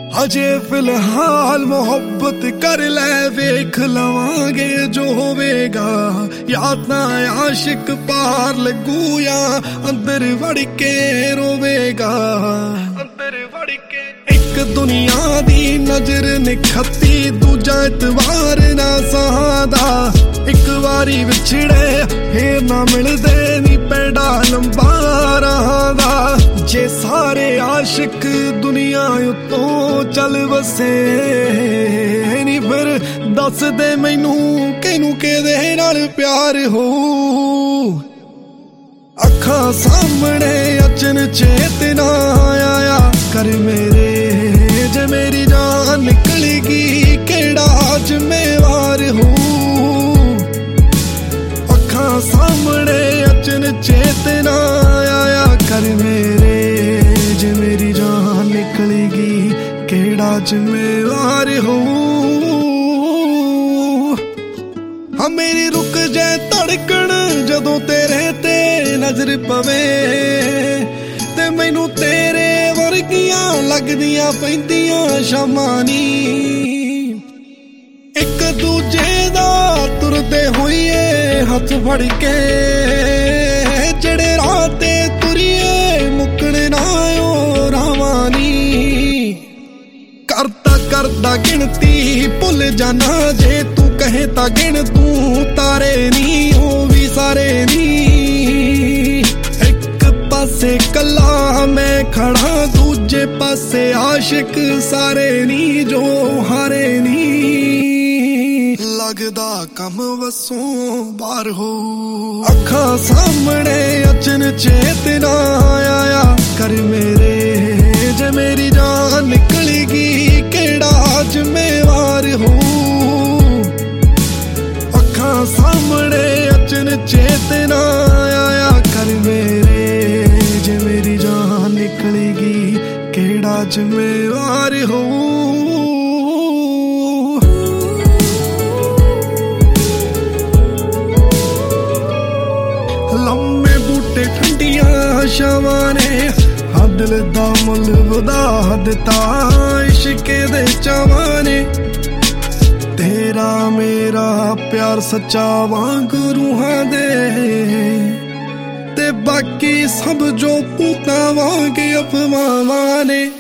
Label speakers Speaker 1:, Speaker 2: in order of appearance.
Speaker 1: अजे फिलहाल मोहब्बत कर ले, वेख लवांगे जो होवेगा। या तां आशिक पार लगू या अंदर वड़ के रोवेगा। अंदर वड़ के एक दुनिया दी नजर निखती, दूजा इतवार ना सहादा। एक वारी विछड़े फिर ना मिलदे नी पैड़ा लंबा रहादा। जे सारे आशिक दुनिया उतों चल बसे नी, फिर दस दे मैनू किनू केदे नाल प्यार हो। अखां सामने अचन चेतना आया कर मेरे, जे मेरी जान निकलेगी केड़ा जिम्मेवार हो। अखां सामने अचन चेतना आया कर मेरे, जे मेरी जान निकलेगी केड़ा जिम्मेवार हो। हाँ मेरी रुक जाए धड़कन जदों तेरे ते नजर पवे, ते मैनू तेरे वर्गियां लगदियां पैंदियां शामां नी। एक दूजे दा तुरदे होइए हथ फड़ के, जेड़े राह ते तुरिए मुकण ना ओ रावानी। करता करता गिनती भुल जाना, जे तू कहे ता गिन तू तारे नी हो भी सारे नी। एक पासे कला मैं खड़ा, दूजे पासे आशिक सारे नी जो हारे नी। लगदा कम वसों बार हो। अखां सामने अचन चेतना आया कर मेरे, जे मेरी जान निकलेगी केड़ा जिम्मेवार हो। अखां सामने अचन चेतना आया कर मेरे, जे मेरी जान निकलेगी केड़ा जिम्मेवार हो। लम्मे बूटे ठंडियां छावां ने, दिल दा मुल वधा दिता इश्के दे चावां ने। तेरा मेरा प्यार सच्चा वांग रूहां दे, ते बाकी सब जो पूतां वांग अफवाहां ने।